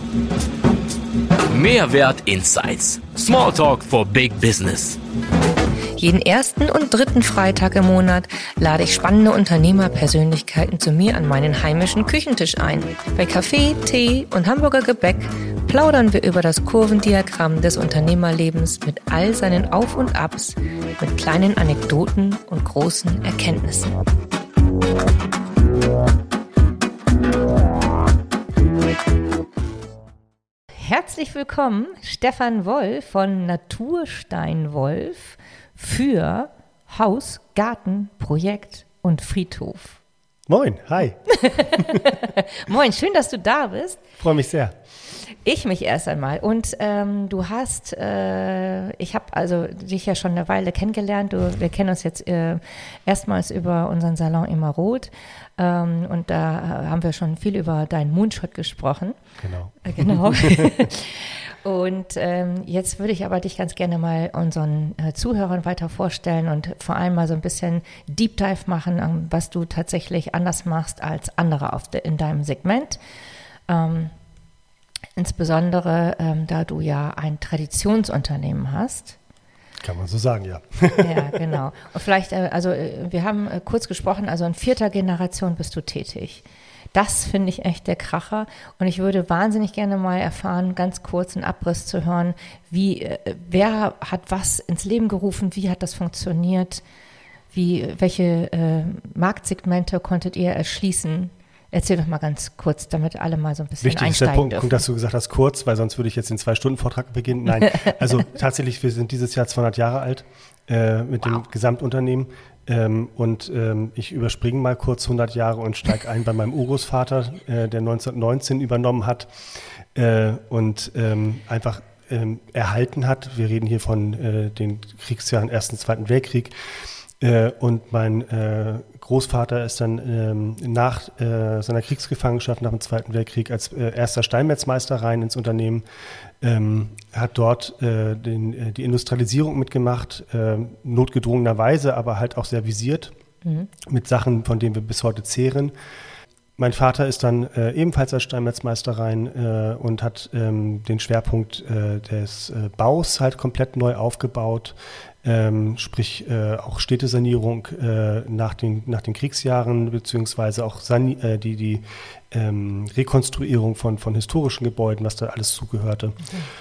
Mehrwert Insights. Smalltalk for Big Business. Jeden ersten und dritten Freitag im Monat lade ich spannende Unternehmerpersönlichkeiten zu mir an meinen heimischen Küchentisch ein. Bei Kaffee, Tee und Hamburger Gebäck plaudern wir über das Kurvendiagramm des Unternehmerlebens mit all seinen Auf und Abs, mit kleinen Anekdoten und großen Erkenntnissen. Herzlich willkommen, Stefan Wolf von Naturstein Wolf für Haus, Garten, Projekt und Friedhof. Moin, hi. Moin, schön, dass du da bist. Freue mich sehr. Ich mich erst einmal. Und du hast, ich habe also dich ja schon eine Weile kennengelernt. Wir kennen uns jetzt erstmals über unseren Salon Immerroth. Und da haben wir schon viel über deinen Moonshot gesprochen. Genau. Und jetzt würde ich aber dich ganz gerne mal unseren Zuhörern weiter vorstellen und vor allem mal so ein bisschen Deep Dive machen, was du tatsächlich anders machst als andere in deinem Segment. Insbesondere, da du ja ein Traditionsunternehmen hast. Kann man so sagen, ja. Ja, genau. Und vielleicht, wir haben kurz gesprochen, also in 4. Generation bist du tätig. Das finde ich echt der Kracher. Und ich würde wahnsinnig gerne mal erfahren, ganz kurz einen Abriss zu hören, wer hat was ins Leben gerufen, wie hat das funktioniert, welche Marktsegmente konntet ihr erschließen? Erzähl doch mal ganz kurz, damit alle mal so ein bisschen einsteigen einsteigen dürfen. Wichtig ist der Punkt, dass du gesagt hast, kurz, weil sonst würde ich jetzt den 2-Stunden-Vortrag beginnen. Nein, also tatsächlich, wir sind dieses Jahr 200 Jahre alt mit dem Gesamtunternehmen. Ich überspringe mal kurz 100 Jahre und steige ein bei meinem Urgroßvater, der 1919 übernommen hat und einfach erhalten hat. Wir reden hier von den Kriegsjahren, Ersten, Zweiten Weltkrieg. Und mein Großvater ist dann nach seiner Kriegsgefangenschaft nach dem Zweiten Weltkrieg als erster Steinmetzmeister rein ins Unternehmen, hat dort die Industrialisierung mitgemacht, notgedrungenerweise, aber halt auch sehr visiert mit Sachen, von denen wir bis heute zehren. Mein Vater ist dann ebenfalls als Steinmetzmeister rein und hat den Schwerpunkt des Baus halt komplett neu aufgebaut. Sprich auch Städtesanierung nach den Kriegsjahren, beziehungsweise auch die Rekonstruierung von historischen Gebäuden, was da alles zugehörte.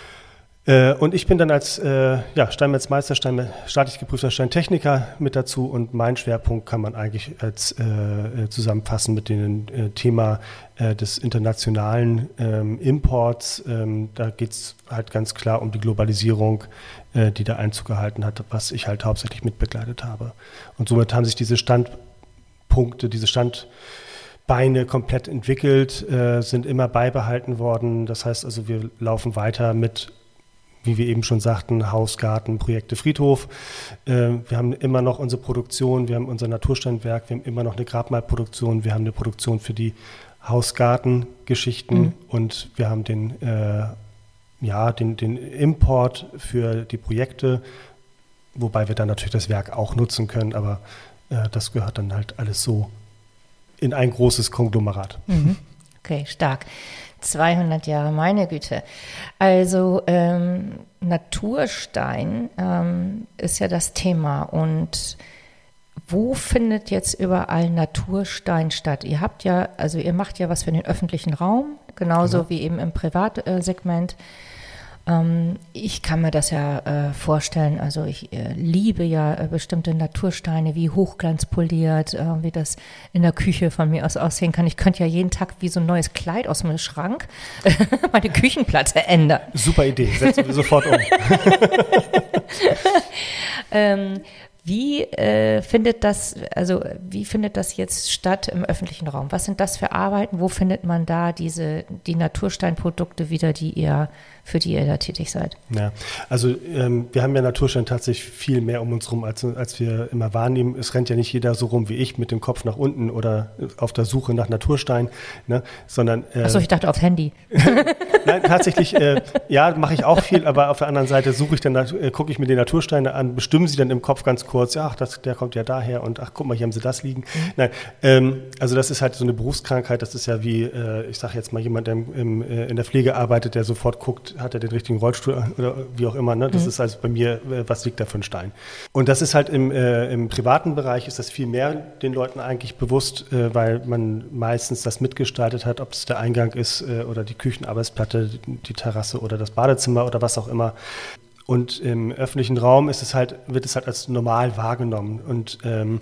Und ich bin dann als Steinmetzmeister, staatlich geprüfter Steintechniker mit dazu, und mein Schwerpunkt kann man eigentlich als zusammenfassen mit dem Thema des internationalen Imports. Da geht es halt ganz klar um die Globalisierung, die da Einzug gehalten hat, was ich halt hauptsächlich mitbegleitet habe. Und somit haben sich diese Standpunkte, diese Standbeine komplett entwickelt, sind immer beibehalten worden. Das heißt also, wir laufen weiter mit, wie wir eben schon sagten, Haus, Garten, Projekte, Friedhof. Wir haben immer noch unsere Produktion, wir haben unser Natursteinwerk, wir haben immer noch eine Grabmalproduktion, wir haben eine Produktion für die Haus-Garten-Geschichten und wir haben den Import für die Projekte, wobei wir dann natürlich das Werk auch nutzen können, aber das gehört dann halt alles so in ein großes Konglomerat. Okay, stark. 200 Jahre, meine Güte. Also Naturstein ist ja das Thema. Und wo findet jetzt überall Naturstein statt? Ihr macht ja was für den öffentlichen Raum, genauso wie eben im Privatsegment. Ich kann mir das ja vorstellen, also ich liebe ja bestimmte Natursteine, wie hochglanzpoliert, wie das in der Küche von mir aus aussehen kann. Ich könnte ja jeden Tag wie so ein neues Kleid aus dem Schrank meine Küchenplatte ändern. Super Idee, setzen wir sofort um. Wie findet das jetzt statt im öffentlichen Raum? Was sind das für Arbeiten? Wo findet man da die Natursteinprodukte wieder, die ihr für die ihr da tätig seid? Ja, also wir haben ja Naturstein tatsächlich viel mehr um uns rum, als wir immer wahrnehmen. Es rennt ja nicht jeder so rum wie ich mit dem Kopf nach unten oder auf der Suche nach Naturstein, ne? Sondern Achso, ich dachte aufs Handy. Nein, tatsächlich, ja, mache ich auch viel, aber auf der anderen Seite gucke ich mir die Natursteine an, bestimme sie dann im Kopf ganz kurz, ja, ach, der kommt ja daher und ach, guck mal, hier haben sie das liegen. Nein, also das ist halt so eine Berufskrankheit, das ist ja wie, ich sage jetzt mal, jemand, der in der Pflege arbeitet, der sofort guckt, hat er den richtigen Rollstuhl oder wie auch immer, ne? Das ist also bei mir, was liegt da für ein Stein? Und das ist halt im privaten Bereich ist das viel mehr den Leuten eigentlich bewusst, weil man meistens das mitgestaltet hat, ob es der Eingang ist oder die Küchenarbeitsplatte, die Terrasse oder das Badezimmer oder was auch immer. Und im öffentlichen Raum wird es halt als normal wahrgenommen. Und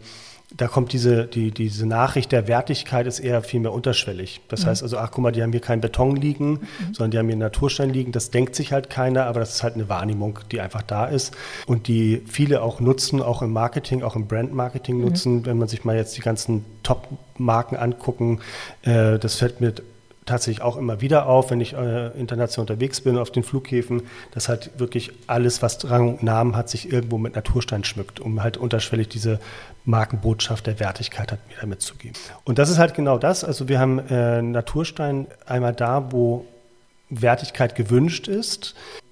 da kommt diese Nachricht der Wertigkeit ist eher viel mehr unterschwellig. Das heißt also, ach guck mal, die haben hier keinen Beton liegen, sondern die haben hier einen Naturstein liegen. Das denkt sich halt keiner, aber das ist halt eine Wahrnehmung, die einfach da ist und die viele auch nutzen, auch im Marketing, auch im Brandmarketing nutzen. Wenn man sich mal jetzt die ganzen Top-Marken angucken, das fällt mir tatsächlich auch immer wieder auf, wenn ich international unterwegs bin auf den Flughäfen, dass halt wirklich alles, was Rang und Namen hat, sich irgendwo mit Naturstein schmückt, um halt unterschwellig diese Markenbotschaft der Wertigkeit hat, mir damit zu geben. Und das ist halt genau das. Also wir haben Naturstein einmal da, wo Wertigkeit gewünscht ist.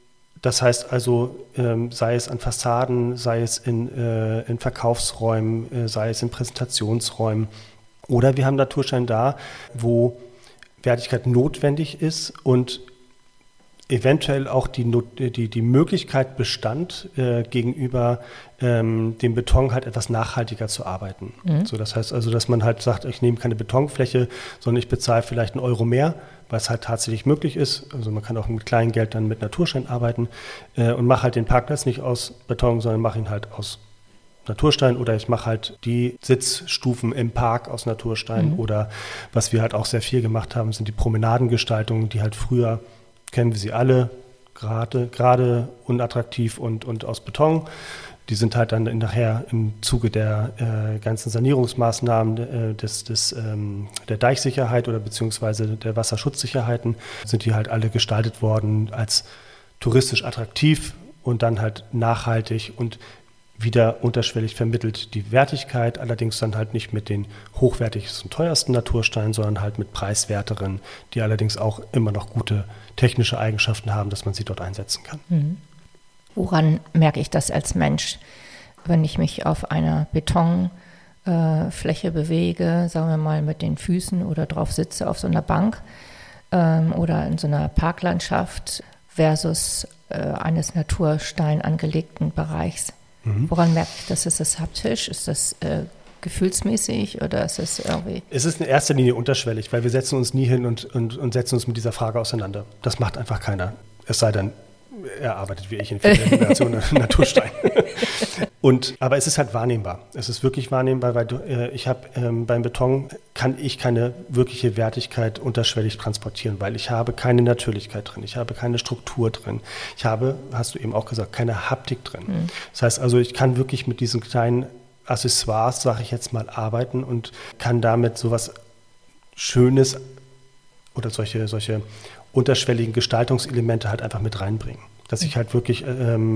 Das heißt also, sei es an Fassaden, sei es in Verkaufsräumen, sei es in Präsentationsräumen. Oder wir haben Naturstein da, wo Wertigkeit notwendig ist und eventuell auch die Möglichkeit bestand, gegenüber dem Beton halt etwas nachhaltiger zu arbeiten. So, das heißt also, dass man halt sagt, ich nehme keine Betonfläche, sondern ich bezahle vielleicht €1 mehr, weil es halt tatsächlich möglich ist. Also man kann auch mit kleinem Geld dann mit Naturstein arbeiten und mache halt den Parkplatz nicht aus Beton, sondern mache ihn halt aus Naturstein oder ich mache halt die Sitzstufen im Park aus Naturstein oder was wir halt auch sehr viel gemacht haben, sind die Promenadengestaltungen, die halt früher, kennen wir sie alle, gerade unattraktiv und aus Beton. Die sind halt dann nachher im Zuge der ganzen Sanierungsmaßnahmen der Deichsicherheit oder beziehungsweise der Wasserschutzsicherheiten, sind die halt alle gestaltet worden als touristisch attraktiv und dann halt nachhaltig und wieder unterschwellig vermittelt die Wertigkeit, allerdings dann halt nicht mit den hochwertigsten, teuersten Natursteinen, sondern halt mit preiswerteren, die allerdings auch immer noch gute technische Eigenschaften haben, dass man sie dort einsetzen kann. Woran merke ich das als Mensch, wenn ich mich auf einer Betonfläche bewege, sagen wir mal mit den Füßen oder drauf sitze auf so einer Bank oder in so einer Parklandschaft versus eines Naturstein angelegten Bereichs? Woran merke ich das? Ist das haptisch? Ist das gefühlsmäßig oder ist es irgendwie? Es ist in erster Linie unterschwellig, weil wir setzen uns nie hin und setzen uns mit dieser Frage auseinander. Das macht einfach keiner. Es sei denn, er arbeitet wie ich in vierter Generation Naturstein. Aber es ist halt wahrnehmbar. Es ist wirklich wahrnehmbar, weil beim Beton kann ich keine wirkliche Wertigkeit unterschwellig transportieren, weil ich habe keine Natürlichkeit drin, ich habe keine Struktur drin, ich habe, hast du eben auch gesagt, keine Haptik drin. Das heißt also, ich kann wirklich mit diesen kleinen Accessoires, sage ich jetzt mal, arbeiten und kann damit sowas Schönes oder solche unterschwelligen Gestaltungselemente halt einfach mit reinbringen. Dass ich halt wirklich,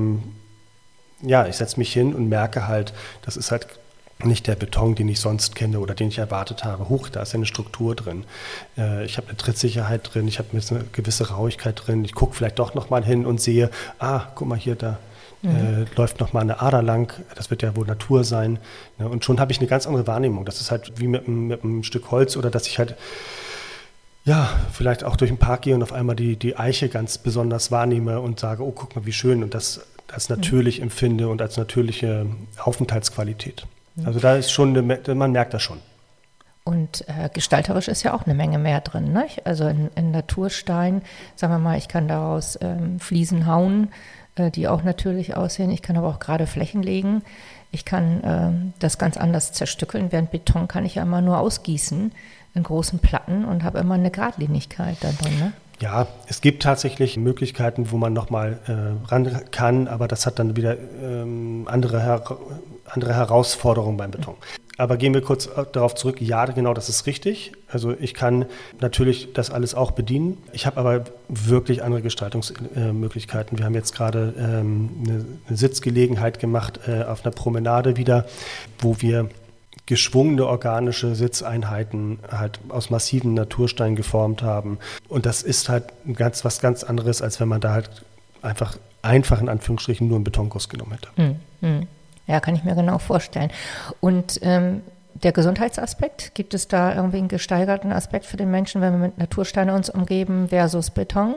ich setze mich hin und merke halt, das ist halt nicht der Beton, den ich sonst kenne oder den ich erwartet habe. Da ist ja eine Struktur drin. Ich habe eine Trittsicherheit drin, ich habe eine gewisse Rauigkeit drin. Ich gucke vielleicht doch nochmal hin und sehe, guck mal hier, da läuft nochmal eine Ader lang. Das wird ja wohl Natur sein. Ne? Und schon habe ich eine ganz andere Wahrnehmung. Das ist halt wie mit einem Stück Holz oder dass ich halt vielleicht auch durch den Park gehe und auf einmal die Eiche ganz besonders wahrnehme und sage, oh, guck mal, wie schön und das als natürlich empfinde und als natürliche Aufenthaltsqualität. Also da ist schon, man merkt das schon. Und gestalterisch ist ja auch eine Menge mehr drin, ne? Also in Naturstein, sagen wir mal, ich kann daraus Fliesen hauen, die auch natürlich aussehen. Ich kann aber auch gerade Flächen legen. Ich kann das ganz anders zerstückeln, während Beton kann ich ja immer nur ausgießen in großen Platten und habe immer eine Geradlinigkeit da drin, ne? Ja, es gibt tatsächlich Möglichkeiten, wo man nochmal ran kann, aber das hat dann wieder andere Herausforderungen beim Beton. Aber gehen wir kurz darauf zurück. Ja, genau, das ist richtig. Also ich kann natürlich das alles auch bedienen. Ich habe aber wirklich andere Gestaltungsmöglichkeiten. Wir haben jetzt gerade eine Sitzgelegenheit gemacht auf einer Promenade wieder, wo wir geschwungene organische Sitzeinheiten halt aus massiven Natursteinen geformt haben. Und das ist halt was ganz anderes, als wenn man da halt einfach in Anführungsstrichen nur einen Betonguss genommen hätte. Ja, kann ich mir genau vorstellen. Und der Gesundheitsaspekt, gibt es da irgendwie einen gesteigerten Aspekt für den Menschen, wenn wir mit Natursteinen uns umgeben versus Beton?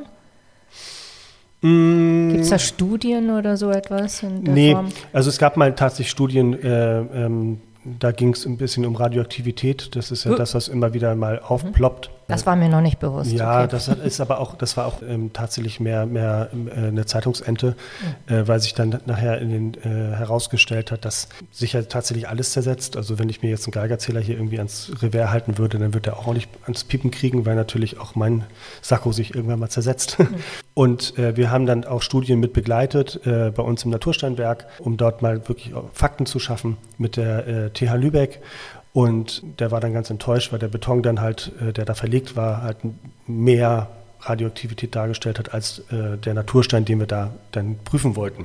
Gibt es da Studien oder so etwas in der Form? Also es gab mal tatsächlich Studien, da ging es ein bisschen um Radioaktivität. Das ist ja das, was immer wieder mal aufploppt. Das war mir noch nicht bewusst. Ja, okay. Das war auch tatsächlich mehr eine Zeitungsente, weil sich dann nachher herausgestellt hat, dass sich ja tatsächlich alles zersetzt. Also wenn ich mir jetzt einen Geigerzähler hier irgendwie ans Revers halten würde, dann wird er auch nicht ans Piepen kriegen, weil natürlich auch mein Sakko sich irgendwann mal zersetzt. Und wir haben dann auch Studien mit begleitet bei uns im Natursteinwerk, um dort mal wirklich Fakten zu schaffen mit der TH Lübeck. Und der war dann ganz enttäuscht, weil der Beton dann halt, der da verlegt war, halt mehr Radioaktivität dargestellt hat als der Naturstein, den wir da dann prüfen wollten.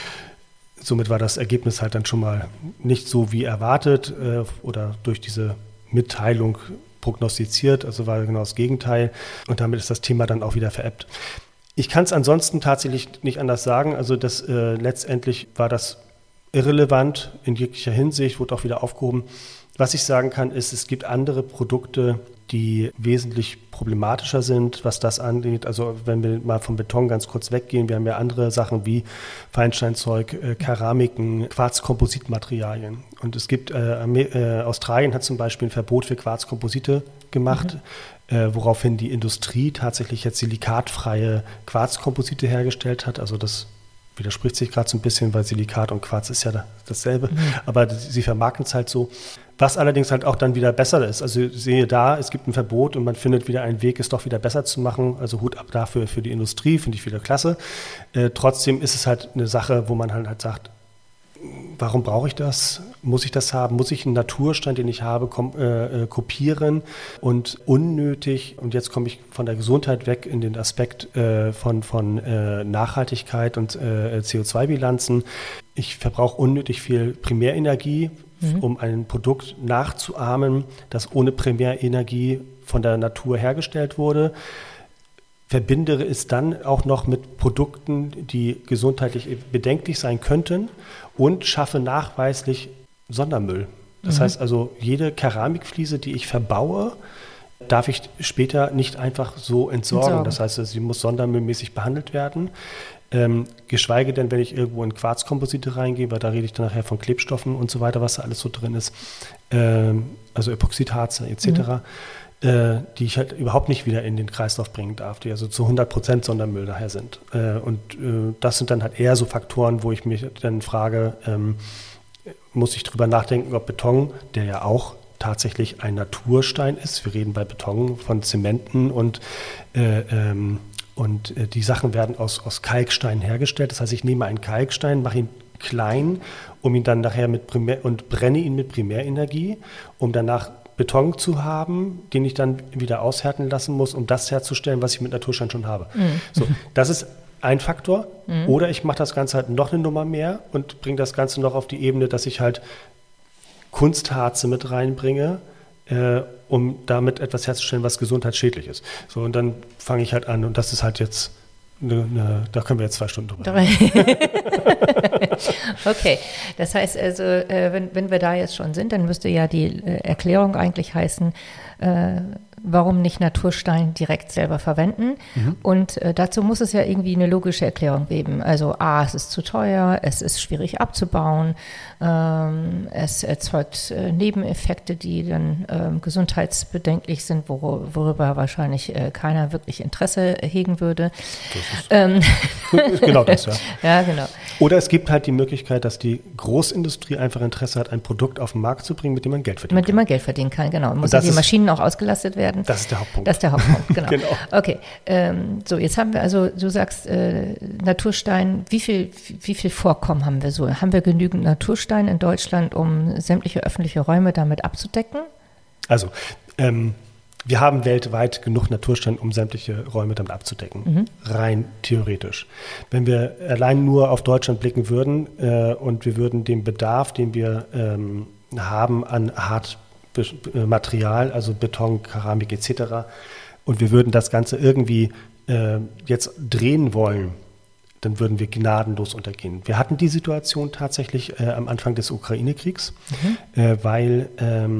Somit war das Ergebnis halt dann schon mal nicht so wie erwartet oder durch diese Mitteilung prognostiziert, also war genau das Gegenteil. Und damit ist das Thema dann auch wieder verebbt. Ich kann es ansonsten tatsächlich nicht anders sagen. Also das letztendlich war das irrelevant in jeglicher Hinsicht, wurde auch wieder aufgehoben. Was ich sagen kann, ist, es gibt andere Produkte, die wesentlich problematischer sind, was das angeht. Also wenn wir mal vom Beton ganz kurz weggehen, wir haben ja andere Sachen wie Feinsteinzeug, Keramiken, Quarzkompositmaterialien. Und es gibt, Australien hat zum Beispiel ein Verbot für Quarzkomposite gemacht, woraufhin die Industrie tatsächlich jetzt silikatfreie Quarzkomposite hergestellt hat. Also das widerspricht sich gerade so ein bisschen, weil Silikat und Quarz ist ja dasselbe, aber sie vermarkten es halt so. Was allerdings halt auch dann wieder besser ist. Also ich sehe da, es gibt ein Verbot und man findet wieder einen Weg, es doch wieder besser zu machen. Also Hut ab dafür für die Industrie, finde ich wieder klasse. Trotzdem ist es halt eine Sache, wo man halt sagt, warum brauche ich das? Muss ich das haben? Muss ich einen Naturstein, den ich habe, kopieren? Und unnötig, und jetzt komme ich von der Gesundheit weg in den Aspekt von Nachhaltigkeit und CO2-Bilanzen. Ich verbrauche unnötig viel Primärenergie, um ein Produkt nachzuahmen, das ohne Primärenergie von der Natur hergestellt wurde. Verbinde es dann auch noch mit Produkten, die gesundheitlich bedenklich sein könnten und schaffe nachweislich Sondermüll. Das heißt also, jede Keramikfliese, die ich verbaue, darf ich später nicht einfach so entsorgen. Das heißt, sie muss sondermüllmäßig behandelt werden. Geschweige denn, wenn ich irgendwo in Quarzkomposite reingehe, weil da rede ich dann nachher von Klebstoffen und so weiter, was da alles so drin ist, also Epoxidharze etc., die ich halt überhaupt nicht wieder in den Kreislauf bringen darf, die also zu 100% Sondermüll daher sind. Und das sind dann halt eher so Faktoren, wo ich mich dann frage, muss ich drüber nachdenken, ob Beton, der ja auch tatsächlich ein Naturstein ist, wir reden bei Beton von Zementen und die Sachen werden aus Kalkstein hergestellt. Das heißt, ich nehme einen Kalkstein, mache ihn klein, um ihn dann nachher und brenne ihn mit Primärenergie, um danach Beton zu haben, den ich dann wieder aushärten lassen muss, um das herzustellen, was ich mit Naturstein schon habe. So, das ist ein Faktor. Oder ich mache das Ganze halt noch eine Nummer mehr und bringe das Ganze noch auf die Ebene, dass ich halt Kunstharze mit reinbringe, um damit etwas herzustellen, was gesundheitsschädlich ist. So, und dann fange ich halt an und das ist halt jetzt da können wir jetzt 2 Stunden drüber reden. Okay, das heißt also, wenn wir da jetzt schon sind, dann müsste ja die Erklärung eigentlich heißen, warum nicht Naturstein direkt selber verwenden. Und dazu muss es ja irgendwie eine logische Erklärung geben. Also es ist zu teuer, es ist schwierig abzubauen, es erzeugt Nebeneffekte, die dann gesundheitsbedenklich sind, worüber wahrscheinlich keiner wirklich Interesse hegen würde. Das ist genau das, ja. Ja, genau. Oder es gibt halt die Möglichkeit, dass die Großindustrie einfach Interesse hat, ein Produkt auf den Markt zu bringen, mit dem man Geld verdienen kann. Mit dem man Geld verdienen kann, genau. Man muss ja die Maschinen Maschinen auch ausgelastet werden. Das ist der Hauptpunkt. Das ist der Hauptpunkt, genau. Genau. Okay, so jetzt haben wir also, du sagst Naturstein, wie viel Vorkommen haben wir so? Haben wir genügend Naturstein in Deutschland, um sämtliche öffentliche Räume damit abzudecken? Also, wir haben weltweit genug Naturstein, um sämtliche Räume damit abzudecken. Rein theoretisch. Wenn wir allein nur auf Deutschland blicken würden und wir würden den Bedarf, den wir haben an Hartmaterial, also Beton, Keramik etc., und wir würden das Ganze irgendwie jetzt drehen wollen, dann würden wir gnadenlos untergehen. Wir hatten die Situation tatsächlich am Anfang des Ukraine-Kriegs, weil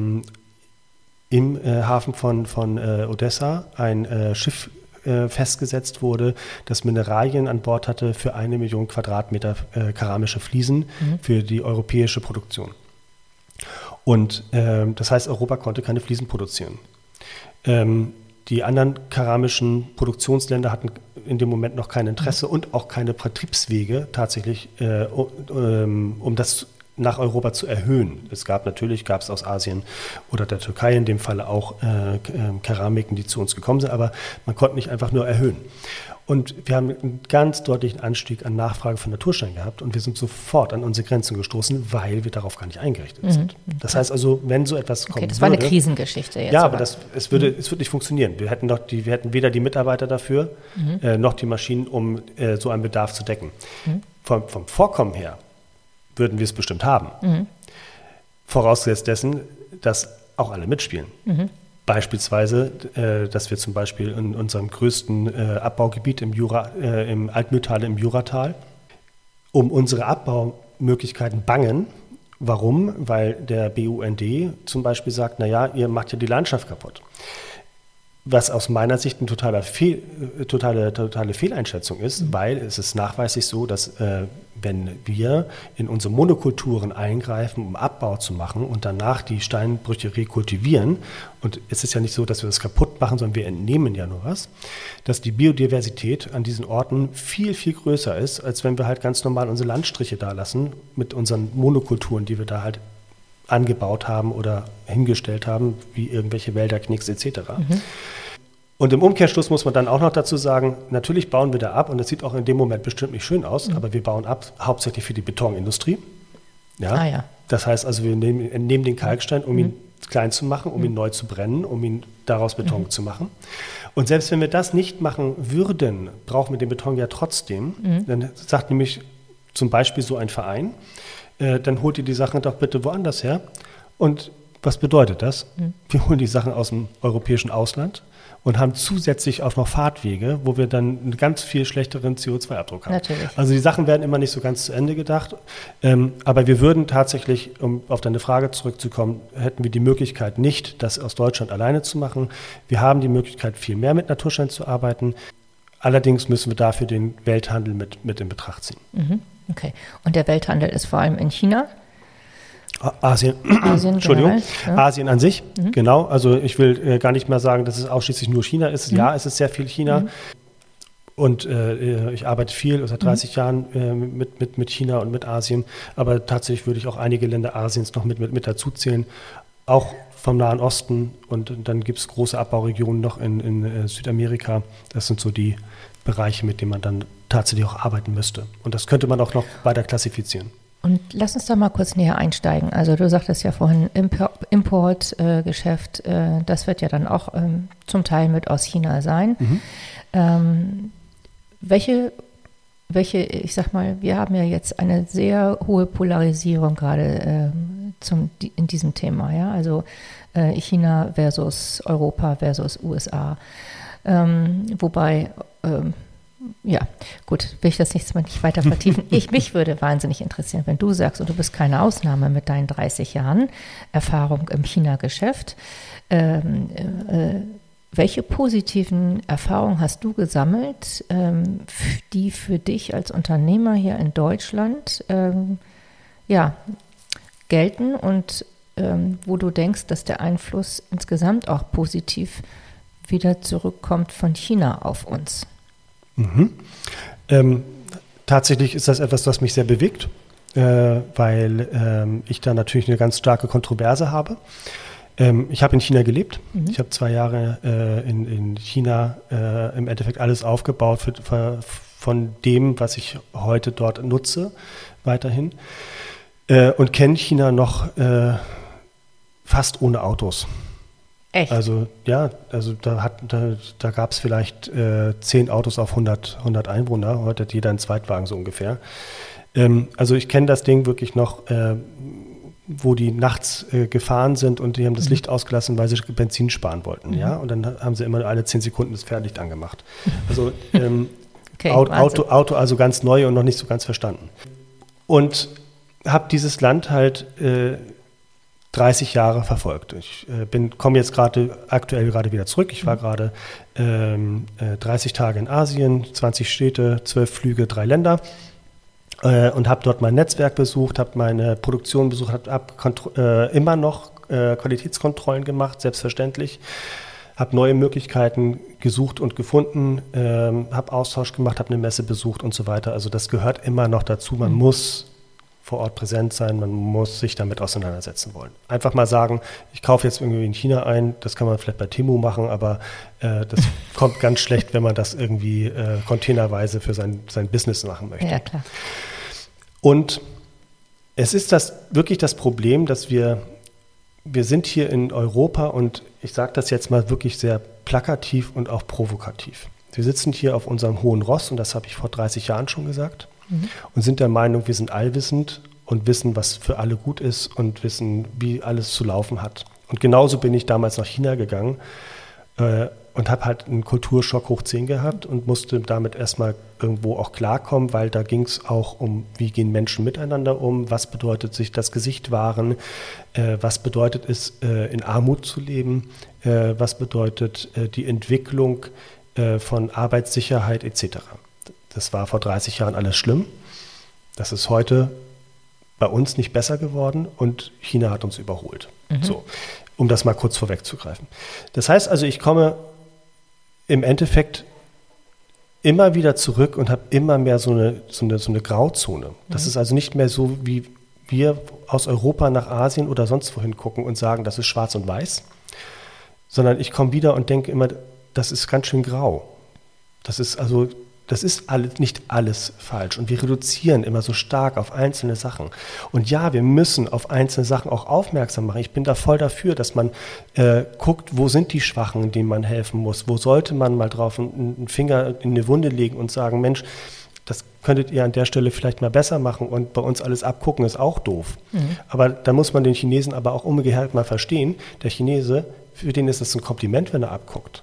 im Hafen von Odessa ein Schiff festgesetzt wurde, das Mineralien an Bord hatte für 1 Million Quadratmeter keramische Fliesen für die europäische Produktion. Und das heißt, Europa konnte keine Fliesen produzieren. Die anderen keramischen Produktionsländer hatten in dem Moment noch kein Interesse und auch keine Vertriebswege tatsächlich, um das nach Europa zu erhöhen. Es gab aus Asien oder der Türkei in dem Falle auch Keramiken, die zu uns gekommen sind, aber man konnte nicht einfach nur erhöhen. Und wir haben einen ganz deutlichen Anstieg an Nachfrage von Naturstein gehabt und wir sind sofort an unsere Grenzen gestoßen, weil wir darauf gar nicht eingerichtet sind. Das heißt also, wenn so etwas kommen würde... Das war eine Krisengeschichte jetzt. Ja, aber es wird nicht funktionieren. Wir hätten weder die Mitarbeiter dafür, noch die Maschinen, um so einen Bedarf zu decken. Vom Vorkommen her würden wir es bestimmt haben. Vorausgesetzt dessen, dass auch alle mitspielen. Beispielsweise, dass wir zum Beispiel in unserem größten Abbaugebiet im Altmühltal, im Juratal, um unsere Abbaumöglichkeiten bangen. Warum? Weil der BUND zum Beispiel sagt, naja, ihr macht ja die Landschaft kaputt. Was aus meiner Sicht eine totale Fehleinschätzung ist, weil es ist nachweislich so, dass wenn wir in unsere Monokulturen eingreifen, um Abbau zu machen und danach die Steinbrüche rekultivieren, und es ist ja nicht so, dass wir das kaputt machen, sondern wir entnehmen ja nur was, dass die Biodiversität an diesen Orten viel, viel größer ist, als wenn wir halt ganz normal unsere Landstriche da lassen mit unseren Monokulturen, die wir da halt angebaut haben oder hingestellt haben, wie irgendwelche Wälder, Knicks etc. Und im Umkehrschluss muss man dann auch noch dazu sagen, natürlich bauen wir da ab und es sieht auch in dem Moment bestimmt nicht schön aus, aber wir bauen ab hauptsächlich für die Betonindustrie. Ja? Das heißt also, wir nehmen den Kalkstein, um ihn klein zu machen, um ihn neu zu brennen, um ihn daraus Beton zu machen. Und selbst wenn wir das nicht machen würden, brauchen wir den Beton ja trotzdem. Dann sagt nämlich zum Beispiel so ein Verein, dann holt ihr die Sachen doch bitte woanders her. Und was bedeutet das? Wir holen die Sachen aus dem europäischen Ausland und haben zusätzlich auch noch Fahrtwege, wo wir dann einen ganz viel schlechteren CO2-Abdruck haben. Natürlich. Also die Sachen werden immer nicht so ganz zu Ende gedacht. Aber wir würden tatsächlich, um auf deine Frage zurückzukommen, hätten wir die Möglichkeit nicht, das aus Deutschland alleine zu machen. Wir haben die Möglichkeit, viel mehr mit Naturstein zu arbeiten. Allerdings müssen wir dafür den Welthandel mit in Betracht ziehen. Okay. Und der Welthandel ist vor allem in China? Asien Entschuldigung, generell, ja. Asien an sich, genau. Also ich will gar nicht mehr sagen, dass es ausschließlich nur China ist. Ja, es ist sehr viel China. Und ich arbeite viel, seit 30 Jahren mit China und mit Asien. Aber tatsächlich würde ich auch einige Länder Asiens noch mit dazu zählen. Auch vom Nahen Osten. Und dann gibt es große Abbauregionen noch in Südamerika. Das sind so die Bereiche, mit denen man dann tatsächlich auch arbeiten müsste. Und das könnte man auch noch weiter klassifizieren. Und lass uns da mal kurz näher einsteigen. Also du sagtest ja vorhin Importgeschäft, das wird ja dann auch zum Teil mit aus China sein. Welche, ich sag mal, wir haben ja jetzt eine sehr hohe Polarisierung gerade in diesem Thema, ja, also China versus Europa versus USA. Wobei ja, gut, will ich das nicht weiter vertiefen. Mich würde wahnsinnig interessieren, wenn du sagst, und du bist keine Ausnahme mit deinen 30 Jahren Erfahrung im China-Geschäft, welche positiven Erfahrungen hast du gesammelt, die für dich als Unternehmer hier in Deutschland gelten und wo du denkst, dass der Einfluss insgesamt auch positiv wieder zurückkommt von China auf uns? Tatsächlich ist das etwas, was mich sehr bewegt, weil ich da natürlich eine ganz starke Kontroverse habe. Ich habe in China gelebt. Ich habe 2 Jahre in China im Endeffekt alles aufgebaut von dem, was ich heute dort nutze, weiterhin. Und kenne China noch fast ohne Autos. Echt? Also ja, da gab es vielleicht 10 Autos auf 100 Einwohner. Heute hat jeder einen Zweitwagen so ungefähr. Also ich kenne das Ding wirklich noch, wo die nachts gefahren sind und die haben das Licht ausgelassen, weil sie Benzin sparen wollten. Ja? Und dann haben sie immer alle 10 Sekunden das Fernlicht angemacht. Also okay, Auto also ganz neu und noch nicht so ganz verstanden. Und habe dieses Land halt 30 Jahre verfolgt. Ich komme jetzt aktuell gerade wieder zurück. Ich war gerade 30 Tage in Asien, 20 Städte, 12 Flüge, 3 Länder. Und habe dort mein Netzwerk besucht, habe meine Produktion besucht, habe immer noch Qualitätskontrollen gemacht, selbstverständlich. Habe neue Möglichkeiten gesucht und gefunden, habe Austausch gemacht, habe eine Messe besucht und so weiter. Also das gehört immer noch dazu. Man muss vor Ort präsent sein, man muss sich damit auseinandersetzen wollen. Einfach mal sagen, ich kaufe jetzt irgendwie in China ein, das kann man vielleicht bei Temu machen, aber das kommt ganz schlecht, wenn man das irgendwie containerweise für sein Business machen möchte. Ja, klar. Und es ist wirklich das Problem, dass wir sind hier in Europa und ich sage das jetzt mal wirklich sehr plakativ und auch provokativ. Wir sitzen hier auf unserem hohen Ross und das habe ich vor 30 Jahren schon gesagt. Und sind der Meinung, wir sind allwissend und wissen, was für alle gut ist und wissen, wie alles zu laufen hat. Und genauso bin ich damals nach China gegangen und habe halt einen Kulturschock hoch 10 gehabt und musste damit erstmal irgendwo auch klarkommen, weil da ging es auch um, wie gehen Menschen miteinander um, was bedeutet sich das Gesicht wahren, was bedeutet es, in Armut zu leben, was bedeutet die Entwicklung von Arbeitssicherheit etc. Das war vor 30 Jahren alles schlimm. Das ist heute bei uns nicht besser geworden und China hat uns überholt. So, um das mal kurz vorwegzugreifen. Das heißt also, ich komme im Endeffekt immer wieder zurück und habe immer mehr so eine Grauzone. Das ist also nicht mehr so, wie wir aus Europa nach Asien oder sonst wohin gucken und sagen, das ist schwarz und weiß, sondern ich komme wieder und denke immer, das ist ganz schön grau. Das ist nicht alles falsch und wir reduzieren immer so stark auf einzelne Sachen. Und ja, wir müssen auf einzelne Sachen auch aufmerksam machen. Ich bin da voll dafür, dass man guckt, wo sind die Schwachen, denen man helfen muss, wo sollte man mal drauf einen Finger in eine Wunde legen und sagen, Mensch, das könntet ihr an der Stelle vielleicht mal besser machen und bei uns alles abgucken, ist auch doof. Aber da muss man den Chinesen aber auch umgekehrt mal verstehen, der Chinese, für den ist es ein Kompliment, wenn er abguckt.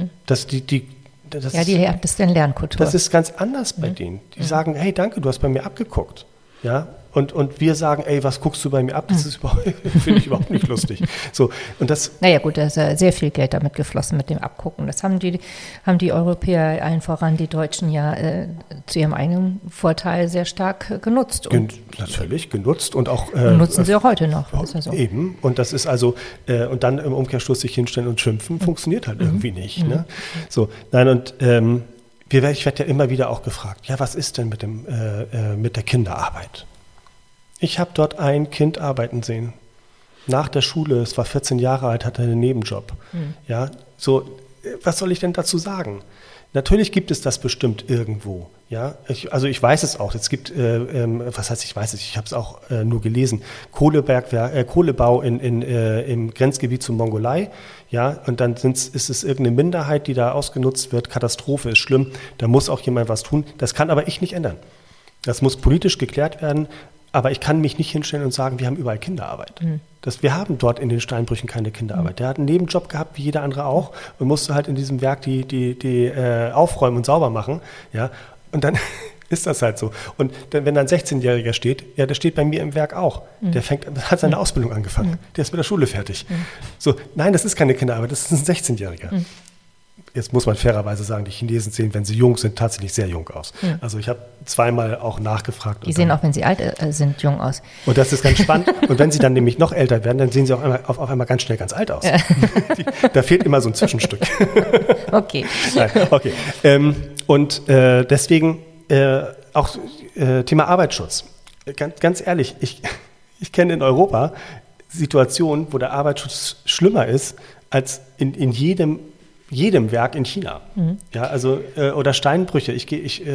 Das ist eine Lernkultur. Das ist ganz anders bei denen. Die sagen, hey, danke, du hast bei mir abgeguckt. Ja? Und wir sagen, ey, was guckst du bei mir ab? Das ist finde ich überhaupt nicht lustig. So, und das. Naja gut, da ist ja sehr viel Geld damit geflossen mit dem Abgucken. Das haben die Europäer, allen voran die Deutschen, ja zu ihrem eigenen Vorteil sehr stark genutzt. Natürlich genutzt und auch. Und nutzen sie auch heute noch. Ist ja so. Eben. Und das ist also, und dann im Umkehrschluss sich hinstellen und schimpfen, funktioniert halt irgendwie nicht. Ne? So, nein, und ich werde ja immer wieder auch gefragt, ja, was ist denn mit der Kinderarbeit? Ich habe dort ein Kind arbeiten sehen. Nach der Schule, es war 14 Jahre alt, hatte einen Nebenjob. Ja, so, was soll ich denn dazu sagen? Natürlich gibt es das bestimmt irgendwo. Ja, ich weiß es auch. Es gibt, was heißt, ich weiß es, ich habe es auch nur gelesen, Kohlebau im Grenzgebiet zur Mongolei. Ja, und dann ist es irgendeine Minderheit, die da ausgenutzt wird. Katastrophe ist schlimm. Da muss auch jemand was tun. Das kann aber ich nicht ändern. Das muss politisch geklärt werden. Aber ich kann mich nicht hinstellen und sagen, wir haben überall Kinderarbeit. Wir haben dort in den Steinbrüchen keine Kinderarbeit. Der hat einen Nebenjob gehabt, wie jeder andere auch, und musste halt in diesem Werk die aufräumen und sauber machen. Ja? Und dann ist das halt so. Und dann, wenn dann ein 16-Jähriger steht, ja, der steht bei mir im Werk auch. Der hat seine Ausbildung angefangen. Der ist mit der Schule fertig. So, nein, das ist keine Kinderarbeit, das ist ein 16-Jähriger. Jetzt muss man fairerweise sagen, die Chinesen sehen, wenn sie jung sind, tatsächlich sehr jung aus. Also ich habe zweimal auch nachgefragt. Die sehen auch, wenn sie alt sind, jung aus. Und das ist ganz spannend. Und wenn sie dann nämlich noch älter werden, dann sehen sie auf einmal ganz schnell ganz alt aus. Ja. Da fehlt immer so ein Zwischenstück. Okay. Nein, okay. Deswegen Thema Arbeitsschutz. Ganz ehrlich, ich kenne in Europa Situationen, wo der Arbeitsschutz schlimmer ist als in jedem Werk in China. Ja, also, oder Steinbrüche. Ich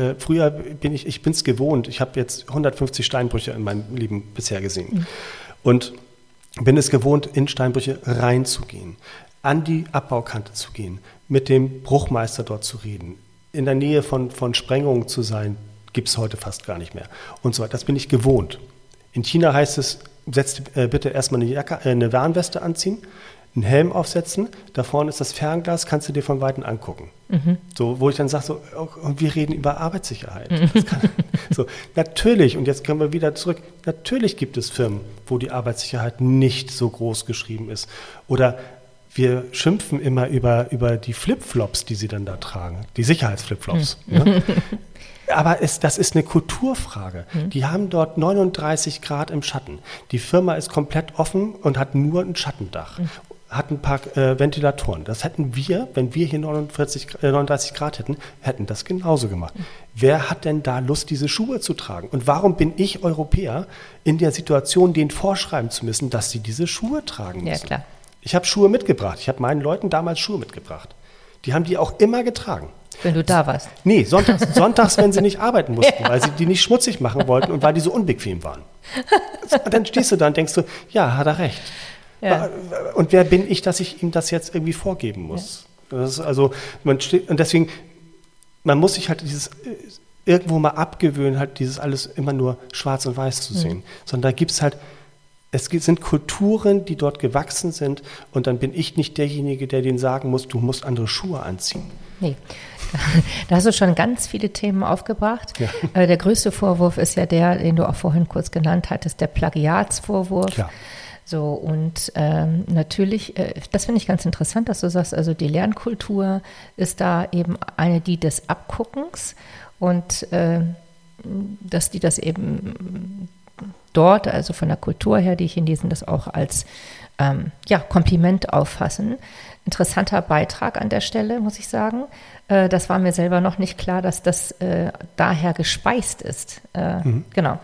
bin es gewohnt. Ich habe jetzt 150 Steinbrüche in meinem Leben bisher gesehen. Und bin es gewohnt, in Steinbrüche reinzugehen, an die Abbaukante zu gehen, mit dem Bruchmeister dort zu reden, in der Nähe von Sprengungen zu sein, gibt es heute fast gar nicht mehr. Und so weiter. Das bin ich gewohnt. In China heißt es, bitte erstmal eine Warnweste anziehen, einen Helm aufsetzen, da vorne ist das Fernglas, kannst du dir von Weitem angucken. So, wo ich dann sage, und wir reden über Arbeitssicherheit. So, natürlich, und jetzt kommen wir wieder zurück, natürlich gibt es Firmen, wo die Arbeitssicherheit nicht so groß geschrieben ist. Oder wir schimpfen immer über die Flipflops, die sie dann da tragen, die Sicherheitsflipflops. Ne? Aber das ist eine Kulturfrage. Die haben dort 39 Grad im Schatten. Die Firma ist komplett offen und hat nur ein Schattendach. Hat ein paar Ventilatoren. Das hätten wir, wenn wir hier 39 Grad hätten das genauso gemacht. Wer hat denn da Lust, diese Schuhe zu tragen? Und warum bin ich Europäer in der Situation, denen vorschreiben zu müssen, dass sie diese Schuhe tragen müssen? Ja, klar. Ich habe Schuhe mitgebracht. Ich habe meinen Leuten damals Schuhe mitgebracht. Die haben die auch immer getragen. Wenn du da warst. Nee, sonntags, wenn sie nicht arbeiten mussten, weil sie die nicht schmutzig machen wollten und weil die so unbequem waren. Und dann stehst du da und denkst du, ja, hat er recht. Ja. Und wer bin ich, dass ich ihm das jetzt irgendwie vorgeben muss? Ja. Das ist also, und deswegen, man muss sich halt irgendwo mal abgewöhnen, halt dieses alles immer nur schwarz und weiß zu sehen. Sondern da gibt es halt, sind Kulturen, die dort gewachsen sind, und dann bin ich nicht derjenige, der denen sagen muss, du musst andere Schuhe anziehen. Nee, da hast du schon ganz viele Themen aufgebracht. Ja. Der größte Vorwurf ist ja der, den du auch vorhin kurz genannt hattest, der Plagiatsvorwurf. Klar. So, und natürlich, das finde ich ganz interessant, dass du sagst, also die Lernkultur ist da eben eine, die des Abguckens, und dass die das eben dort, also von der Kultur her, die Chinesen das auch als Kompliment auffassen. Interessanter Beitrag an der Stelle, muss ich sagen. Das war mir selber noch nicht klar, dass das daher gespeist ist. Genau.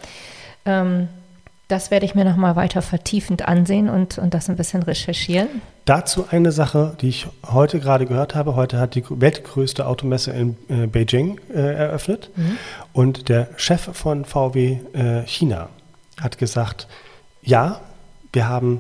Das werde ich mir nochmal weiter vertiefend ansehen und das ein bisschen recherchieren. Dazu eine Sache, die ich heute gerade gehört habe. Heute hat die weltgrößte Automesse in Beijing eröffnet. Und der Chef von VW China hat gesagt, ja, wir haben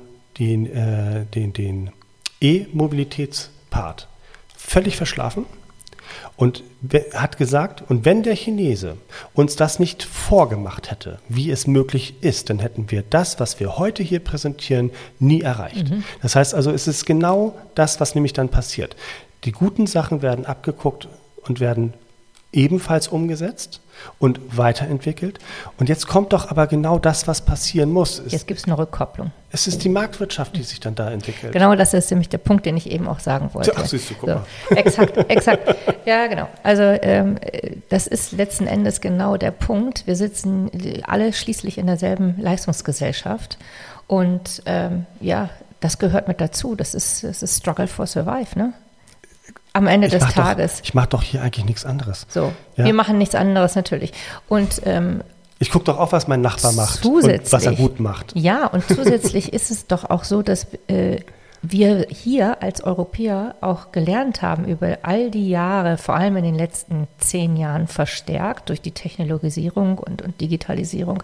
den E-Mobilitätspart völlig verschlafen, und hat gesagt, und wenn der Chinese uns das nicht vorgemacht hätte, wie es möglich ist, dann hätten wir das, was wir heute hier präsentieren, nie erreicht. Das heißt also, es ist genau das, was nämlich dann passiert. Die guten Sachen werden abgeguckt und werden ebenfalls umgesetzt und weiterentwickelt. Und jetzt kommt doch aber genau das, was passieren muss. Jetzt gibt es eine Rückkopplung. Es ist die Marktwirtschaft, die sich dann da entwickelt. Genau, das ist nämlich der Punkt, den ich eben auch sagen wollte. Ach, siehst du, guck mal. Exakt. Ja, genau. Also das ist letzten Endes genau der Punkt. Wir sitzen alle schließlich in derselben Leistungsgesellschaft. Und das gehört mit dazu. Das ist Struggle for Survive, ne? Am Ende des Tages. Ich mache doch hier eigentlich nichts anderes. So, ja? Wir machen nichts anderes natürlich. Und ich gucke doch auch, was mein Nachbar macht und was er gut macht. Ja, und zusätzlich ist es doch auch so, dass wir hier als Europäer auch gelernt haben über all die Jahre, vor allem in den letzten 10 Jahren verstärkt durch die Technologisierung und Digitalisierung,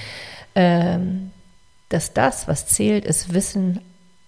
dass das, was zählt, ist Wissen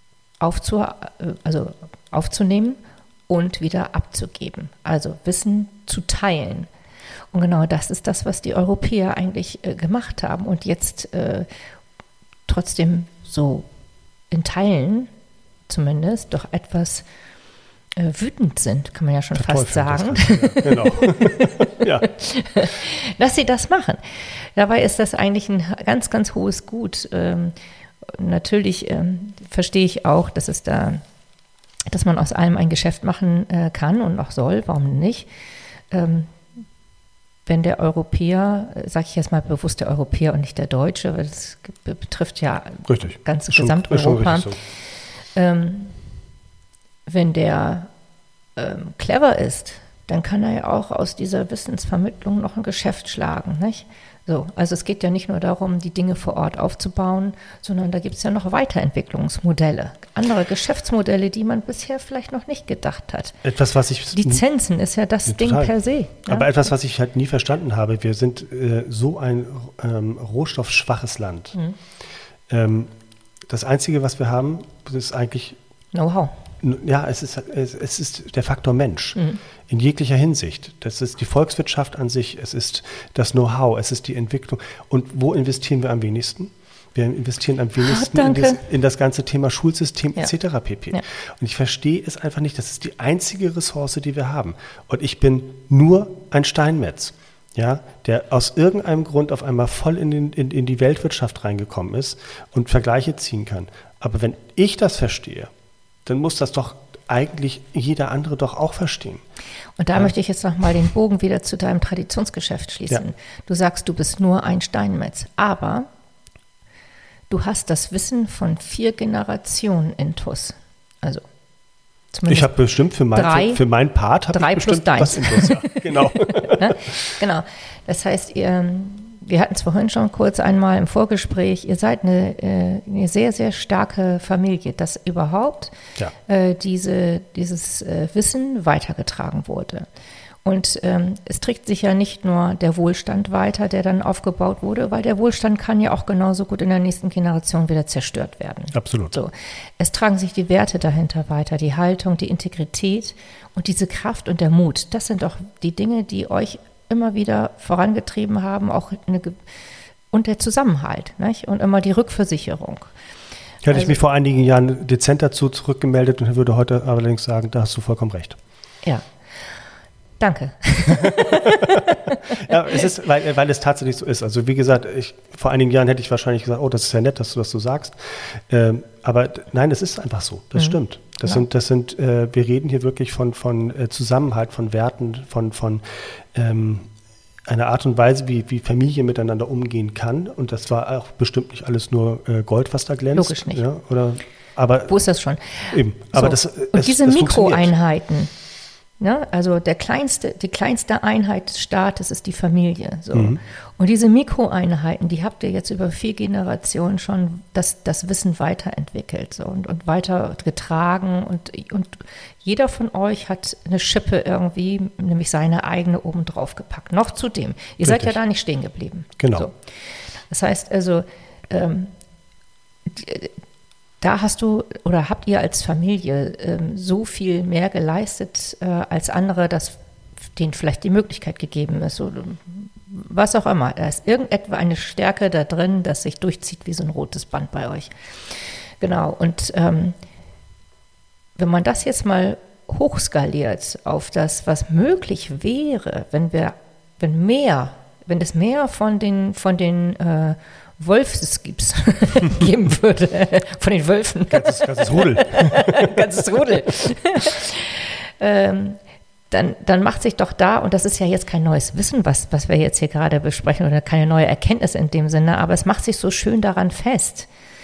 aufzunehmen und wieder abzugeben, also Wissen zu teilen. Und genau das ist das, was die Europäer eigentlich gemacht haben und jetzt trotzdem so in Teilen zumindest doch etwas wütend sind, kann man ja schon fast sagen. Genau. Ja. Dass sie das machen. Dabei ist das eigentlich ein ganz, ganz hohes Gut. Natürlich verstehe ich auch, dass man aus allem ein Geschäft machen kann und auch soll, warum nicht? Wenn der Europäer, sage ich jetzt mal bewusst der Europäer und nicht der Deutsche, weil das betrifft ja ganz Gesamteuropa, so. Wenn der clever ist, dann kann er ja auch aus dieser Wissensvermittlung noch ein Geschäft schlagen, nicht? So, also es geht ja nicht nur darum, die Dinge vor Ort aufzubauen, sondern da gibt es ja noch Weiterentwicklungsmodelle, andere Geschäftsmodelle, die man bisher vielleicht noch nicht gedacht hat. Etwas, was ich... Lizenzen ist ja das Ding per se. Ja? Aber etwas, was ich halt nie verstanden habe, wir sind so ein rohstoffschwaches Land. Das Einzige, was wir haben, ist eigentlich... Know-how. Ja, es ist der Faktor Mensch in jeglicher Hinsicht. Das ist die Volkswirtschaft an sich, es ist das Know-how, es ist die Entwicklung. Und wo investieren wir am wenigsten? Wir investieren am wenigsten in das ganze Thema Schulsystem etc. pp. Ja. Und ich verstehe es einfach nicht. Das ist die einzige Ressource, die wir haben. Und ich bin nur ein Steinmetz, ja, der aus irgendeinem Grund auf einmal voll in die Weltwirtschaft reingekommen ist und Vergleiche ziehen kann. Aber wenn ich das verstehe, dann muss das doch eigentlich jeder andere doch auch verstehen. Und da möchte ich jetzt nochmal den Bogen wieder zu deinem Traditionsgeschäft schließen. Ja. Du sagst, du bist nur ein Steinmetz, aber du hast das Wissen von 4 Generationen intus. Also ich habe bestimmt für meinen Part habe ich bestimmt was intus. Ja. Genau. Genau. Das heißt, wir hatten es vorhin schon kurz einmal im Vorgespräch, ihr seid eine sehr, sehr starke Familie, dass überhaupt dieses Wissen weitergetragen wurde. Und es trägt sich ja nicht nur der Wohlstand weiter, der dann aufgebaut wurde, weil der Wohlstand kann ja auch genauso gut in der nächsten Generation wieder zerstört werden. Absolut. So. Es tragen sich die Werte dahinter weiter, die Haltung, die Integrität und diese Kraft und der Mut. Das sind doch die Dinge, die euch immer wieder vorangetrieben haben, auch und der Zusammenhalt, nicht? Und immer die Rückversicherung. Hätte ich mich vor einigen Jahren dezent dazu zurückgemeldet und würde heute allerdings sagen, da hast du vollkommen recht. Ja. Danke. Ja, es ist, weil es tatsächlich so ist. Also wie gesagt, vor einigen Jahren hätte ich wahrscheinlich gesagt, oh, das ist ja nett, dass du das so sagst. Aber nein, es ist einfach so. Das stimmt. Wir reden hier wirklich von Zusammenhalt, von Werten, von einer Art und Weise, wie Familie miteinander umgehen kann. Und das war auch bestimmt nicht alles nur Gold, was da glänzt. Logisch nicht. Ja, aber wo ist das schon? Eben. So. Aber und diese Mikroeinheiten, ne? Also die kleinste Einheit des Staates ist die Familie. So. Und diese Mikroeinheiten, die habt ihr jetzt über 4 Generationen schon das Wissen weiterentwickelt so, und weiter getragen. Und jeder von euch hat eine Schippe irgendwie, nämlich seine eigene oben drauf gepackt. Noch zudem. Ihr seid ja da nicht stehen geblieben. Genau. So. Das heißt also, da hast du oder habt ihr als Familie so viel mehr geleistet als andere, dass denen vielleicht die Möglichkeit gegeben ist. Oder was auch immer. Da ist irgendetwas eine Stärke da drin, das sich durchzieht wie so ein rotes Band bei euch. Genau. Und wenn man das jetzt mal hochskaliert auf das, was möglich wäre, wenn es mehr von den Wolfs geben würde, von den Wölfen. Ganzes Rudel. Ganzes Rudel. Dann macht sich doch da, und das ist ja jetzt kein neues Wissen, was wir jetzt hier gerade besprechen, oder keine neue Erkenntnis in dem Sinne, aber es macht sich so schön daran fest.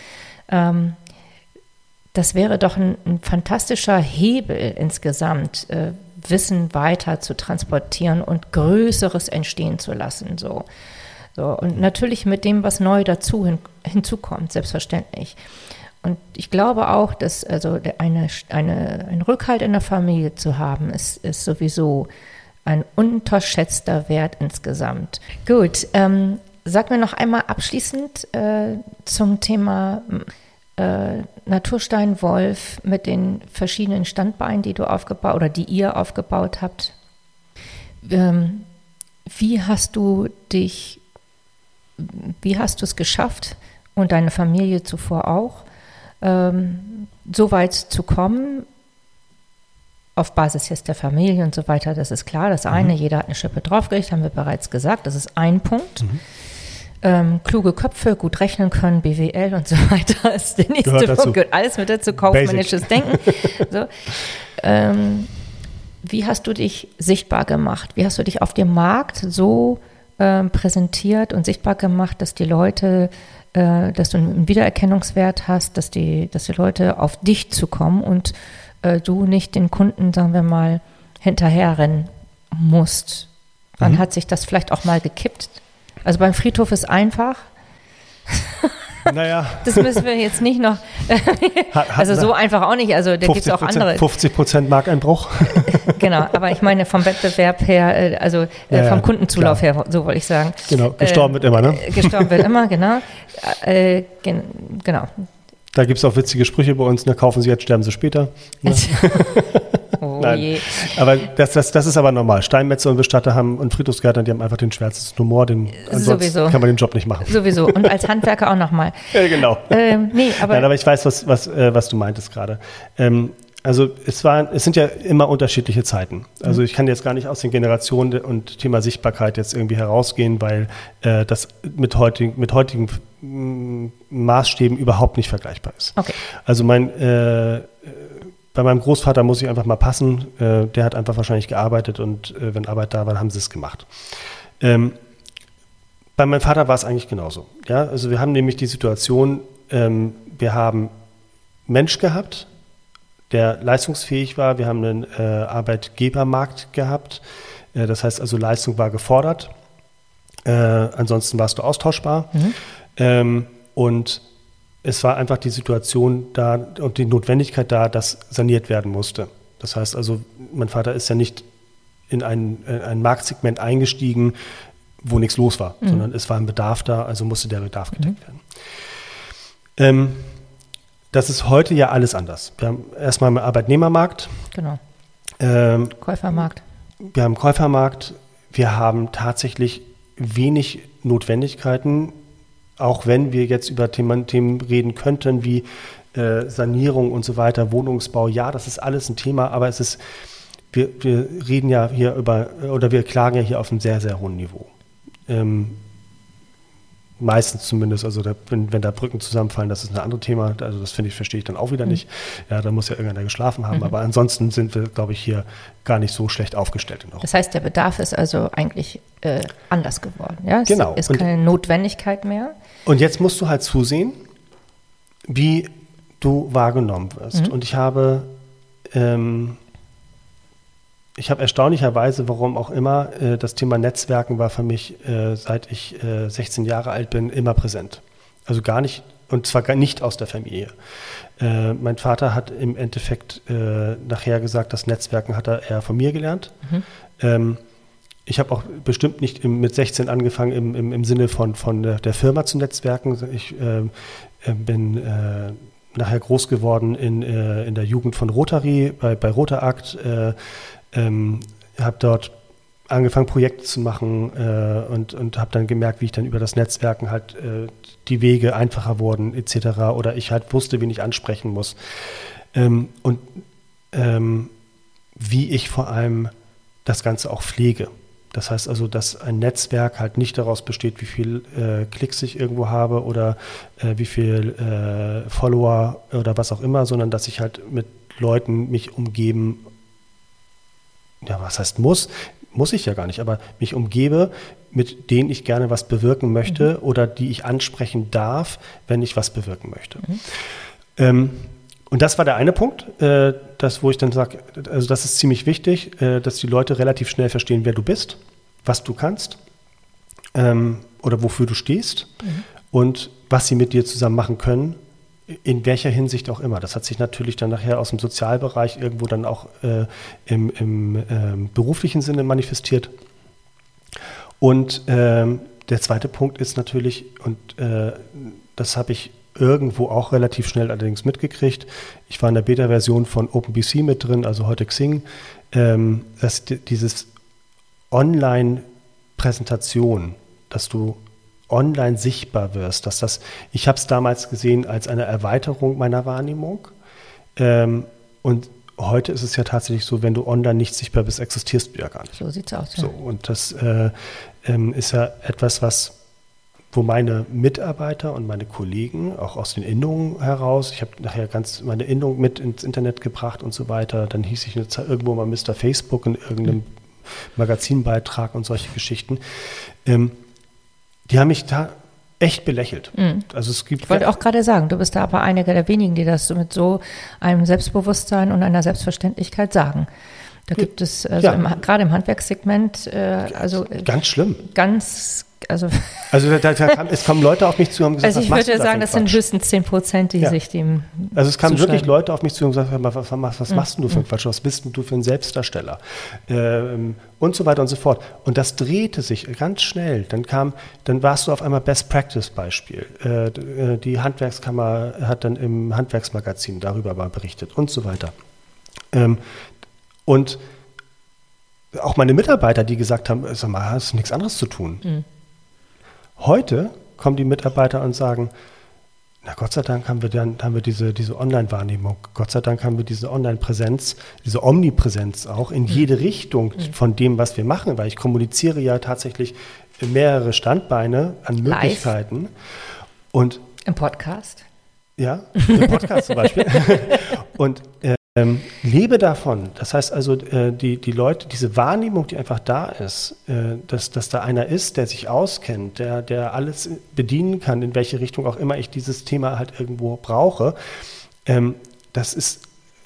Das wäre doch ein fantastischer Hebel insgesamt, Wissen weiter zu transportieren und Größeres entstehen zu lassen, so. Und natürlich mit dem, was neu hinzukommt, selbstverständlich. Und ich glaube auch, dass also ein Rückhalt in der Familie zu haben, ist sowieso ein unterschätzter Wert insgesamt. Gut, sag mir noch einmal abschließend zum Thema Natursteinwolf mit den verschiedenen Standbeinen, die du aufgebaut oder die ihr aufgebaut habt. Wie hast du es geschafft und deine Familie zuvor auch, so weit zu kommen, auf Basis jetzt der Familie und so weiter, das ist klar. Das eine, jeder hat eine Schippe draufgelegt, haben wir bereits gesagt, das ist ein Punkt. Kluge Köpfe, gut rechnen können, BWL und so weiter ist der nächste Punkt. Gehört alles mit dazu, kaufmännisches Denken. So. Wie hast du dich sichtbar gemacht? Wie hast du dich auf dem Markt so präsentiert und sichtbar gemacht, dass die Leute, dass du einen Wiedererkennungswert hast, dass die Leute auf dich zukommen und du nicht den Kunden, sagen wir mal, hinterherrennen musst. Wann hat sich das vielleicht auch mal gekippt? Also beim Friedhof ist einfach. Naja. Das müssen wir jetzt nicht noch, also so einfach auch nicht, also da gibt es auch andere. 50% Markteinbruch. Genau, aber ich meine vom Wettbewerb her, also vom Kundenzulauf her, so wollte ich sagen. Genau, gestorben wird immer, ne? Gestorben wird immer, genau. Genau. Da gibt es auch witzige Sprüche bei uns, ne? Kaufen Sie jetzt, sterben Sie später. Ne? Oh Nein. je. Aber das ist aber normal. Steinmetzer und Bestatter haben und Friedhofsgärtner, die haben einfach den schwärzesten Humor, ansonsten Sowieso. kann man den Job nicht machen. Sowieso. Und als Handwerker auch nochmal. Ja, genau. Nee, aber Nein, aber ich weiß, was du meintest gerade. Also es sind ja immer unterschiedliche Zeiten. Also ich kann jetzt gar nicht aus den Generationen und Thema Sichtbarkeit jetzt irgendwie herausgehen, weil das mit heutigen Maßstäben überhaupt nicht vergleichbar ist. Okay. Also bei meinem Großvater muss ich einfach mal passen. Der hat einfach wahrscheinlich gearbeitet und wenn Arbeit da war, haben sie es gemacht. Bei meinem Vater war es eigentlich genauso. Ja? Also wir haben nämlich die Situation, wir haben Mensch gehabt, der leistungsfähig war. Wir haben einen Arbeitgebermarkt gehabt. Das heißt also, Leistung war gefordert. Ansonsten warst du austauschbar. Und es war einfach die Situation da und die Notwendigkeit da, dass saniert werden musste. Das heißt also, mein Vater ist ja nicht in ein Marktsegment eingestiegen, wo nichts los war, sondern es war ein Bedarf da, also musste der Bedarf gedeckt werden. Das ist heute ja alles anders. Wir haben erstmal einen Arbeitnehmermarkt. Genau. Käufermarkt. Wir haben einen Käufermarkt. Wir haben tatsächlich wenig Notwendigkeiten, auch wenn wir jetzt über Themen reden könnten, wie Sanierung und so weiter, Wohnungsbau. Ja, das ist alles ein Thema, aber wir reden ja hier wir klagen ja hier auf einem sehr, sehr hohen Niveau. Meistens zumindest, also wenn da Brücken zusammenfallen, das ist ein anderes Thema, also das verstehe ich dann auch wieder nicht. Ja, da muss ja irgendeiner geschlafen haben, aber ansonsten sind wir, glaube ich, hier gar nicht so schlecht aufgestellt in Europa. Das heißt, der Bedarf ist also eigentlich anders geworden, ja? Genau. Es ist keine Notwendigkeit mehr. Und jetzt musst du halt zusehen, wie du wahrgenommen wirst. Und ich habe erstaunlicherweise, warum auch immer, das Thema Netzwerken war für mich, seit ich 16 Jahre alt bin, immer präsent. Also gar nicht, und zwar gar nicht aus der Familie. Mein Vater hat im Endeffekt nachher gesagt, das Netzwerken hat er eher von mir gelernt. Ich habe auch bestimmt nicht mit 16 angefangen im Sinne von der Firma zu netzwerken. Ich bin nachher groß geworden in der Jugend von Rotary, bei Rotarakt. Habe dort angefangen, Projekte zu machen und habe dann gemerkt, wie ich dann über das Netzwerken halt die Wege einfacher wurden etc. Oder ich halt wusste, wen ich ansprechen muss. Wie ich vor allem das Ganze auch pflege. Das heißt also, dass ein Netzwerk halt nicht daraus besteht, wie viel Klicks ich irgendwo habe oder wie viel Follower oder was auch immer, sondern dass ich halt mit Leuten mich umgeben. Ja, was heißt muss ich ja gar nicht, aber mich umgebe, mit denen ich gerne was bewirken möchte oder die ich ansprechen darf, wenn ich was bewirken möchte. Und das war der eine Punkt, wo ich dann sage, also das ist ziemlich wichtig, dass die Leute relativ schnell verstehen, wer du bist, was du kannst oder wofür du stehst und was sie mit dir zusammen machen können, in welcher Hinsicht auch immer. Das hat sich natürlich dann nachher aus dem Sozialbereich irgendwo dann auch im beruflichen Sinne manifestiert. Und der zweite Punkt ist natürlich, und das habe ich irgendwo auch relativ schnell allerdings mitgekriegt, ich war in der Beta-Version von OpenBC mit drin, also heute Xing, dass dieses Online-Präsentation, dass du online sichtbar wirst, ich habe es damals gesehen als eine Erweiterung meiner Wahrnehmung und heute ist es ja tatsächlich so, wenn du online nicht sichtbar bist, existierst du ja gar nicht. So sieht's aus. Ja. So, und das ist ja etwas, wo meine Mitarbeiter und meine Kollegen auch aus den Innungen heraus, ich habe nachher ganz meine Innung mit ins Internet gebracht und so weiter, dann hieß ich irgendwo mal Mr. Facebook in irgendeinem Magazinbeitrag und solche Geschichten. Die haben mich da echt belächelt. Also ich wollte auch gerade sagen, du bist da aber einer der wenigen, die das mit so einem Selbstbewusstsein und einer Selbstverständlichkeit sagen. Da gibt es, also gerade im Handwerkssegment, ganz schlimm. Also es kommen Leute auf mich zu und haben gesagt, also ich würde sagen, das sind höchstens 10%, die sich dem Also es kamen wirklich Leute auf mich zu und gesagt, was machst du für einen Quatsch, was bist du für ein Selbstdarsteller? Und so weiter und so fort. Und das drehte sich ganz schnell. Dann warst du auf einmal Best Practice Beispiel. Die Handwerkskammer hat dann im Handwerksmagazin darüber mal berichtet und so weiter. Und auch meine Mitarbeiter, die gesagt haben, sag mal, hast du nichts anderes zu tun? Mhm. Heute kommen die Mitarbeiter und sagen, na Gott sei Dank haben wir diese Online-Wahrnehmung, Gott sei Dank haben wir diese Online-Präsenz, diese Omnipräsenz auch in jede Richtung von dem, was wir machen, weil ich kommuniziere ja tatsächlich mehrere Standbeine an Möglichkeiten. Live. Und im Podcast. Ja, im Podcast zum Beispiel. Und lebe davon. Das heißt also, die Leute, diese Wahrnehmung, die einfach da ist, dass da einer ist, der sich auskennt, der alles bedienen kann, in welche Richtung auch immer ich dieses Thema halt irgendwo brauche, das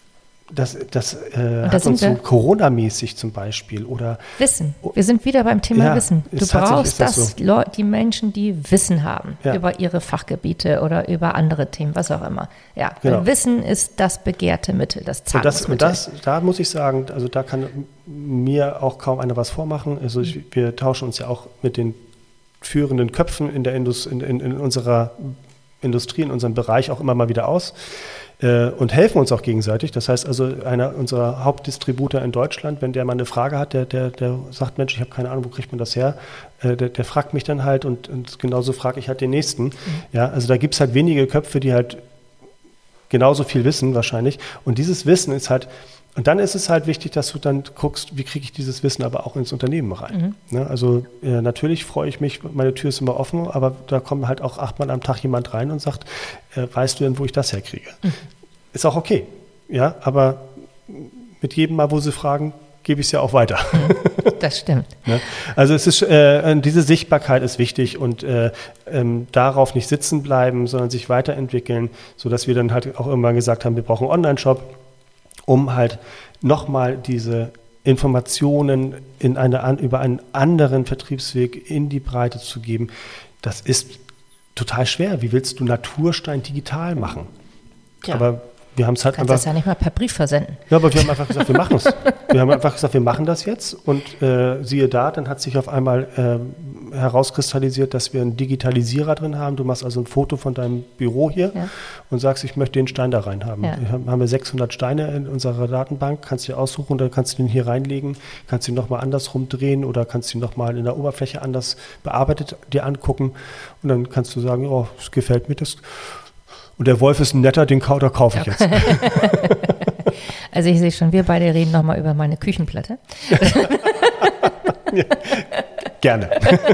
hat uns so Corona-mäßig zum Beispiel oder Wissen. Wir sind wieder beim Thema Wissen. Du brauchst die Menschen, die Wissen haben über ihre Fachgebiete oder über andere Themen, was auch immer. Ja, genau. Wissen ist das begehrte Mittel, das Zahlungsmittel. Da muss ich sagen, also da kann mir auch kaum einer was vormachen. Also wir tauschen uns ja auch mit den führenden Köpfen in unserer Industrie, in unserem Bereich auch immer mal wieder aus. Und helfen uns auch gegenseitig. Das heißt also, einer unserer Hauptdistributor in Deutschland, wenn der mal eine Frage hat, der sagt, Mensch, ich habe keine Ahnung, wo kriegt man das her? Der fragt mich dann halt und genauso frage ich halt den Nächsten. Mhm. Ja, also da gibt es halt wenige Köpfe, die halt genauso viel wissen wahrscheinlich. Und dieses Wissen ist halt, und dann ist es halt wichtig, dass du dann guckst, wie kriege ich dieses Wissen aber auch ins Unternehmen rein. Mhm. Ne? Also natürlich freue ich mich, meine Tür ist immer offen, aber da kommt halt auch 8-mal am Tag jemand rein und sagt, weißt du denn, wo ich das herkriege? Mhm. Ist auch okay, ja, aber mit jedem Mal, wo sie fragen, gebe ich es ja auch weiter. Das stimmt. Ne? Also es ist, diese Sichtbarkeit ist wichtig und darauf nicht sitzen bleiben, sondern sich weiterentwickeln, sodass wir dann halt auch irgendwann gesagt haben, wir brauchen einen Online-Shop, um halt nochmal diese Informationen über einen anderen Vertriebsweg in die Breite zu geben. Das ist total schwer. Wie willst du Naturstein digital machen? Ja. Aber wir haben es halt einfach. Du kannst das ja nicht mal per Brief versenden. Ja, aber wir haben einfach gesagt, wir machen es. Wir haben einfach gesagt, wir machen das jetzt und siehe da, dann hat sich auf einmal herauskristallisiert, dass wir einen Digitalisierer drin haben. Du machst also ein Foto von deinem Büro hier und sagst, ich möchte den Stein da rein haben. Ja. Haben wir 600 Steine in unserer Datenbank, kannst du dir aussuchen, dann kannst du den hier reinlegen, kannst ihn nochmal andersrum drehen oder kannst ihn nochmal in der Oberfläche anders bearbeitet dir angucken und dann kannst du sagen, oh, das gefällt mir das. Und der Wolf ist ein netter, den kaufe ich jetzt. Also ich sehe schon, wir beide reden nochmal über meine Küchenplatte. Ja, gerne.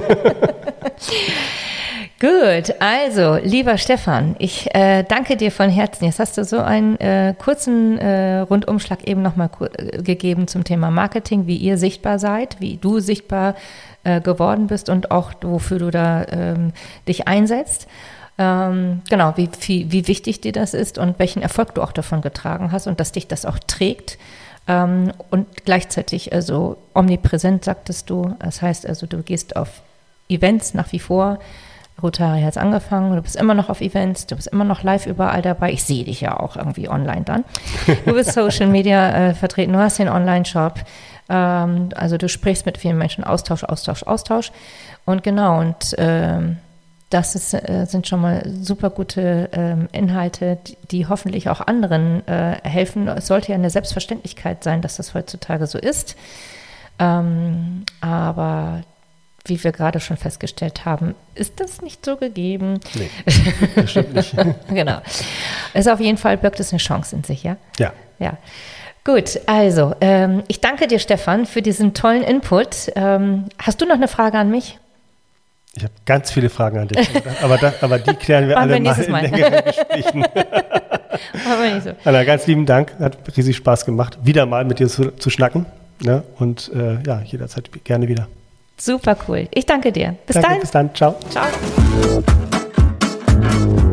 Gut, also lieber Stefan, ich danke dir von Herzen. Jetzt hast du so einen kurzen Rundumschlag eben nochmal gegeben zum Thema Marketing, wie ihr sichtbar seid, wie du sichtbar geworden bist und auch wofür du da dich einsetzt. Genau, wie wichtig dir das ist und welchen Erfolg du auch davon getragen hast und dass dich das auch trägt. Und gleichzeitig also omnipräsent, sagtest du. Das heißt also, du gehst auf Events nach wie vor. Rotary hat es angefangen, du bist immer noch auf Events, du bist immer noch live überall dabei. Ich sehe dich ja auch irgendwie online dann. Du bist Social Media vertreten, du hast den Online-Shop. Also du sprichst mit vielen Menschen, Austausch. Und genau, und das sind schon mal super gute Inhalte, die hoffentlich auch anderen helfen. Es sollte ja eine Selbstverständlichkeit sein, dass das heutzutage so ist. Aber wie wir gerade schon festgestellt haben, ist das nicht so gegeben. Nee, das stimmt nicht. Genau. Also auf jeden Fall birgt es eine Chance in sich, ja? Ja. Gut, also ich danke dir, Stefan, für diesen tollen Input. Hast du noch eine Frage an mich? Ich habe ganz viele Fragen an dich, aber die klären wir alle mal in längeren Gesprächen. So. Anna, ganz lieben Dank, hat riesig Spaß gemacht, wieder mal mit dir zu schnacken. Ne? Und jederzeit gerne wieder. Super cool. Ich danke dir. Bis dann. Bis dann. Ciao. Ciao.